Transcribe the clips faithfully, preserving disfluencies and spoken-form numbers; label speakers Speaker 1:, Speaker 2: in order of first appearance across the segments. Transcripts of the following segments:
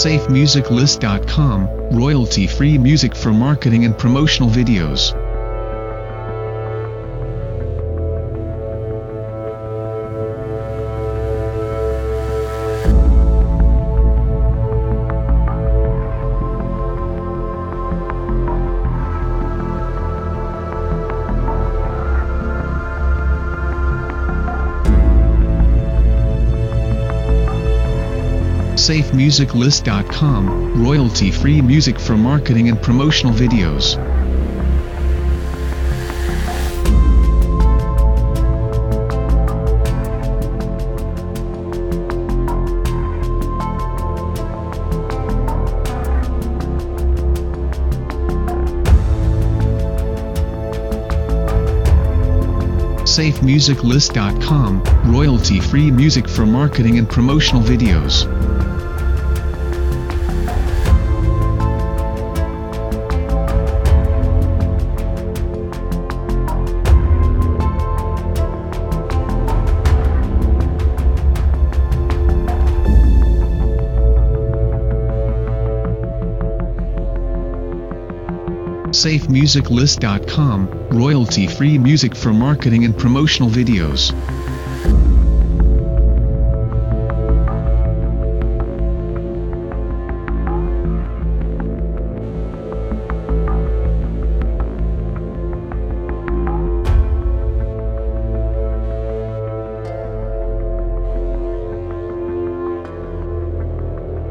Speaker 1: safe music list dot com, royalty-free music for marketing and promotional videos. safe music list dot com, royalty-free music for marketing and promotional videos. safe music list dot com, royalty-free music for marketing and promotional videos. safe music list dot com, royalty-free music for marketing and promotional videos.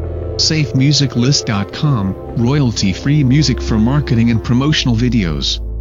Speaker 1: safe music list dot com, royalty-free music for marketing and promotional videos.